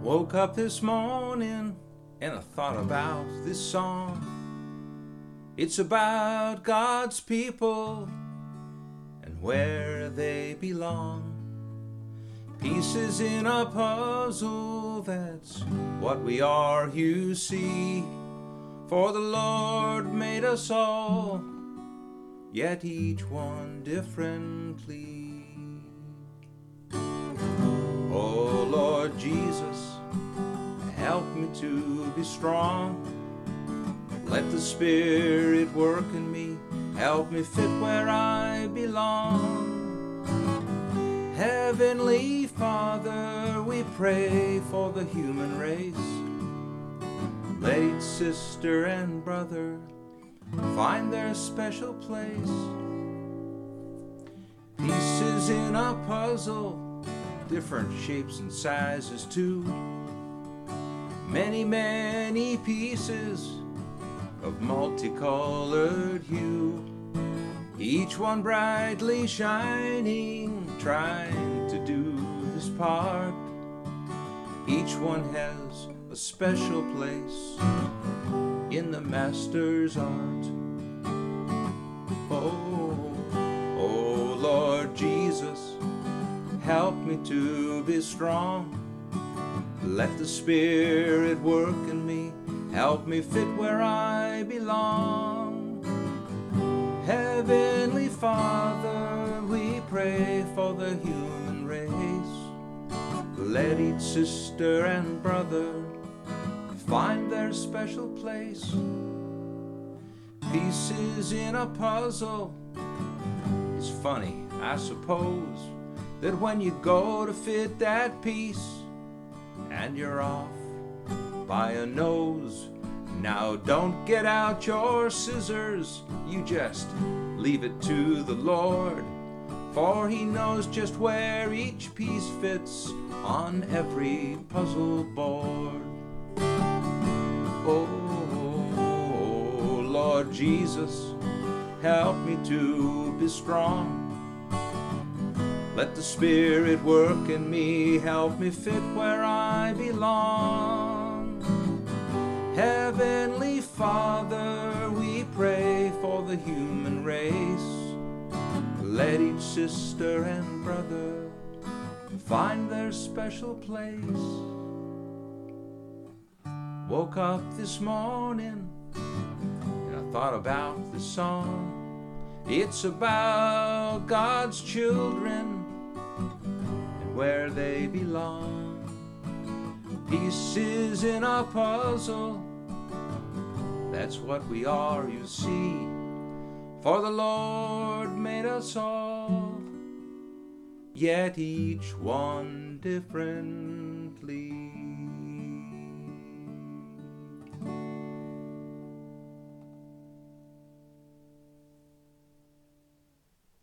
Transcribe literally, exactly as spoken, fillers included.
Woke up this morning and I thought about this song. It's about God's people and where they belong. Pieces in a puzzle, that's what we are, you see. For the Lord made us all, yet each one differently. Oh Lord Jesus, help me to be strong. Let the Spirit work in me, help me fit where I belong. Heavenly Father, we pray for the human race. Let each sister and brother find their special place. Pieces in a puzzle, different shapes and sizes too. Many, many pieces of multicolored hue. Each one brightly shining, trying to do his part. Each one has a special place in the Master's art. Oh, oh Lord Jesus, help me to be strong. Let the Spirit work in me, help me fit where I belong. Heavenly Father, we pray for the human race. Let each sister and brother find their special place. Pieces in a puzzle. It's funny, I suppose, that when you go to fit that piece and you're off by a nose. Now don't get out your scissors, you just leave it to the Lord, for He knows just where each piece fits on every puzzle board. Oh, Lord Jesus, help me to be strong. Let the Spirit work in me, help me fit where I belong. Heavenly Father, we pray for the human race. Let each sister and brother find their special place. Woke up this morning and I thought about the song. It's about God's children and where they belong. Pieces in a puzzle, that's what we are, you see. For the Lord made us all, yet each one differently.